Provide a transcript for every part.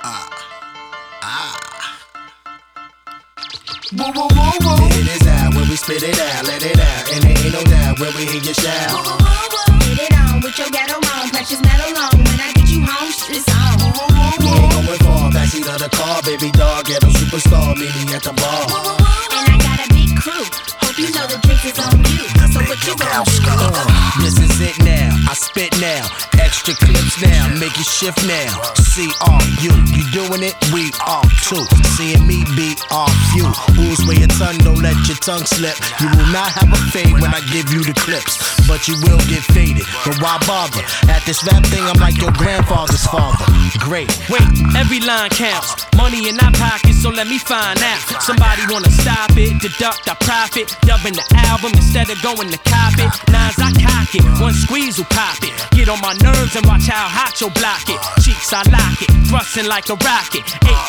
Woo woo woo woo. It is out when we spit it out, let it out, and there ain't no doubt when we hear you shout. Woo woo woo woo. Get it on with your ghetto on, precious metal on. When I get you home, it's on. Woo woo woo woo. We ain't going far, backseat of the car, baby dog, ghetto superstar, meet me at the bar. Woo woo woo. And I got a big crew. Hope you know the drink is on you. So what you gon' do? This is it now, I spit now, extra clips now, make it shift now. C-R-U, you doing it? We are too. Seeing me be off you. Who's way your tongue, don't let your tongue slip. You will not have a fade when I give you the clips, but you will get faded. But why bother? At this rap thing, I'm like your grandfather's father. Great. Wait, every line counts. Money in our pockets, so let me find out. Somebody wanna stop it, deduct our profit, dubbing the album instead of going to cop it. Nines, I cock it, one squeeze will pop it. Get on my nerves and watch how hot you'll block it. Cheeks, I lock it, thrusting like a rocket.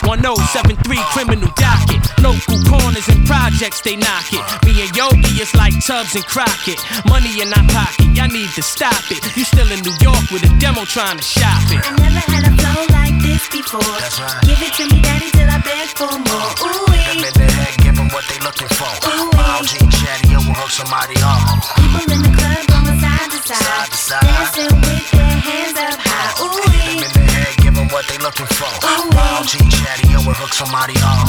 81073 criminal docket. Local corners and projects, they knock it. Me and Yogi, it's like Tubbs and Crockett. Money in our pocket, y'all need to stop it. You still in New York with a demo trying to shop it. I never had a flow like this before. That's right. Give it to me, daddy, till I beg for more. Ooh Them in the head, give them what they looking for. Wild G Chatty, yo, will hook somebody off. People in the club going side to Side side, to side. dancing with their hands up high. Ooh Them in the head, give them what they looking for. Wild G Chatty, yo, will hook somebody off.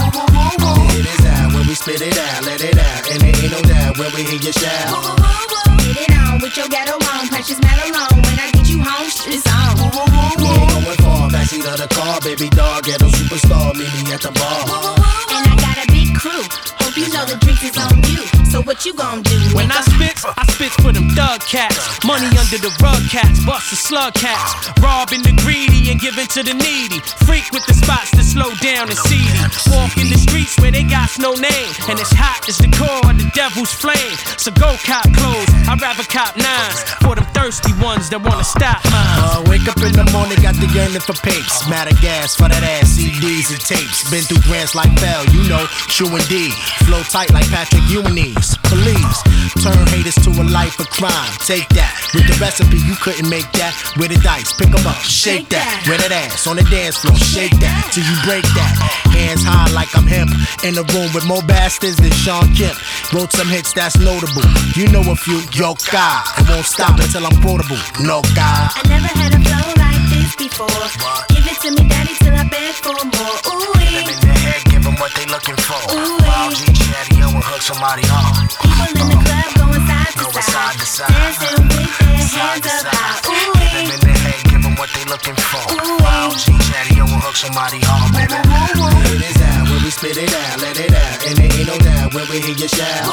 It is out when we spit it out, let it out, and there ain't no doubt when we hear you shout. Get it on with your ghetto on, precious metal on. When I get you home, it's on. We ain't going far, backseat of the car, baby dog, ghetto superstar, meet me at the bar. And I got a big crew. Hope you know the drink is on you. So what you gon' do? When I spit for them thug cats. Money under the rug cats, bust the slug cats. Robbing the greedy and giving to the needy. Freak with the spots that slow down and seedy. Walk in the streets where they got no name, and it's hot as the core of the devil's flame. So go cop clothes, I'd rather cop nines for them thirsty ones that wanna stop mine. Wake up in the morning, got the yearning for papes. Matter gas for that ass, CDs and tapes. Been through grants like Bell, you know, True indeed. Flow tight like Patrick Ewing's. Police, turn haters to a life of crime. Take that, with the recipe, you couldn't make that. With the dice, pick 'em up, shake that. With that ass on the dance floor, shake that till you break that. Hands high like I'm him. In the room with more bastards than Sean Kemp. Wrote some hits that's notable. You know a few, yo God. It won't stop until I'm quotable. No God. I never had a flow like this before. Give it to me, daddy, till I beg for more. Ooh Them in the head, give them what they looking for. Wild G Chatty, yo, will hook somebody off. People in the club going side to Going side, side to side. dancing with their Side hands to up high. side. Ooh Them in the head, give them what they looking for. Wild G Chatty, yo, will hook somebody off, baby. It is out when we spit it out, let it out, and there ain't no doubt when we hear you shout.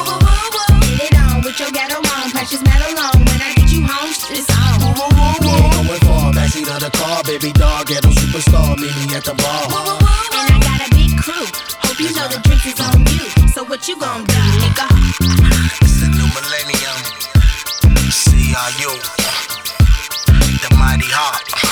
Get it on with your ghetto on, precious metal on. When I get you home, it's on. We ain't going far, backseat of the car, baby dog, ghetto superstar, meet me at the bar. And I got a big crew. Hope you know the drink is on you. So what you gon' do, nigga? It's the new millennium. CRU, the mighty heart.